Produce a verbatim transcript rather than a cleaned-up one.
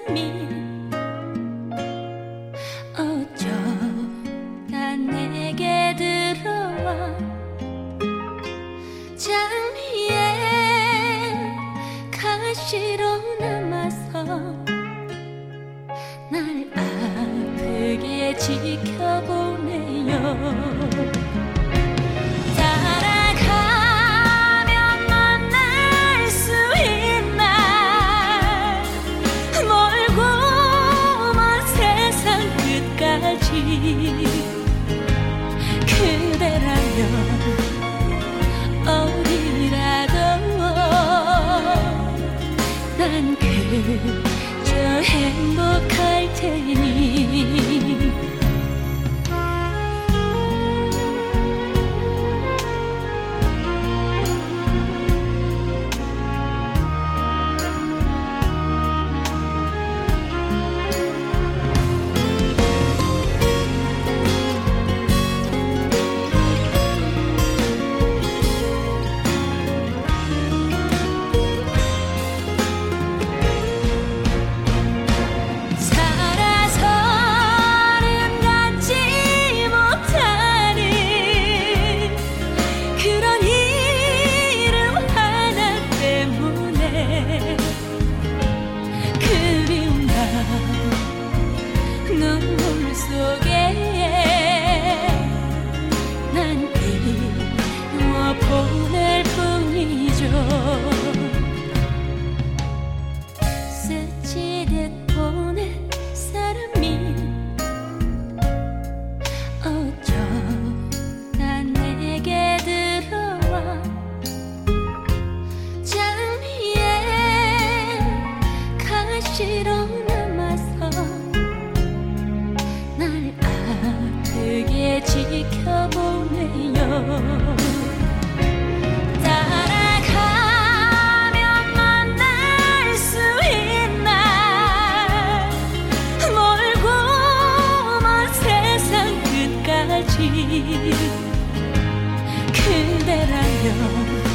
사람이 어쩌다 내게 들어와 장미에 가시로 남아서 날 아프게 지켜보네요. 그대라면 어디라도 난 그저 행복할 테니. 눈물 속에 난 이루어 보낼 뿐이죠. 스치듯 보낸 사람이 어쩌다 내게 들어와 장미에 가시로 그게 지켜보네요. 따라가면 만날 수 있나 멀고 먼 세상 끝까지. 그대라면